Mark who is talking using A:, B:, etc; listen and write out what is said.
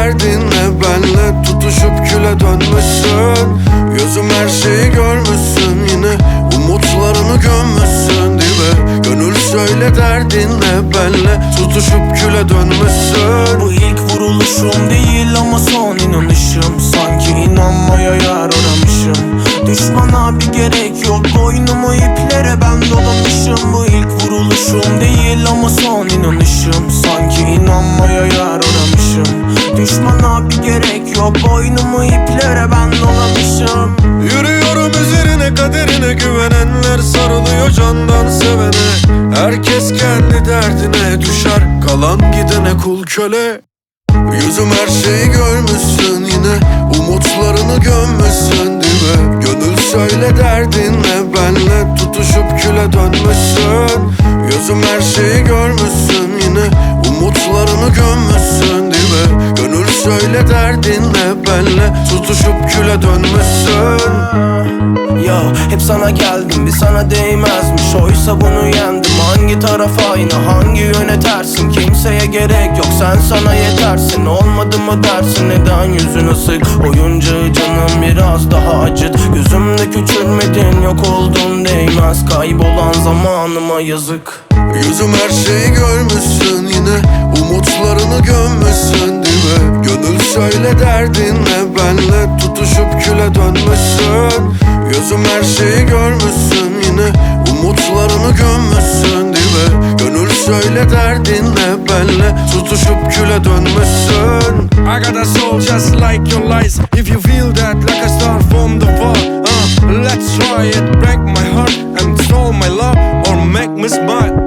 A: derdinle benle tutuşup küle dönmüşsün. Gözüm her şeyi görmüşsün, yine umutlarını gömmüşsün dibe. Gönül söyle derdinle benle tutuşup küle dönmüşsün.
B: Bu ilk vuruluşum değil ama son inanışım. Sanki inanmaya yer aramışım. Düşmana bir gerek yok, boynumu iplere ben dolamışım. Bu ilk vuruluşum değil ama son inanışım. Sanki inanmaya yer aramışım. Düşmana bir gerek yok, boynumu iplere ben dolamışım.
A: Yürüyorum üzerine, kaderine güvenenler sarılıyor candan sevene. Herkes kendi derdine düşer, kalan gidene kul köle. Yüzüm her şeyi görmüşsün, yine umutlarını gömmüşsün dibe. Gönül söyle derdinle benle tutuşup küle dönmüşsün. Gözüm her şeyi görmüşsün, yine umutlarını gömmüşsün dibe. Gönül söyle derdinle benle tutuşup küle dönmüşsün.
B: Ya hep sana geldim, bir sana değmezmiş. Oysa bunu yendim. Hangi taraf aynı, hangi yöne tersin? Kimseye gerek yok, sen sana yetersin. Olmadı mı dersin, neden yüzün ısık? Oyuncağı canım biraz daha acıt. Gözümde küçülmedin, yok oldun değmez. Kaybolan zamanıma yazık.
A: Yüzüm her şeyi görmüşsün, yine umutlarını gömmüşsün dibe. Gönül söyle derdinle benle tutuşup küle dönmüşsün. Gözüm her şeyi görmüşsün, yine umutlarını gömmüşsün dibe. Gönül söyle derdinle benle tutuşup küle dönmüşsün.
C: I got a soul just like your lies. If you feel that like a star from the fall, let's try it. Break my heart and stole my love, or make me smile.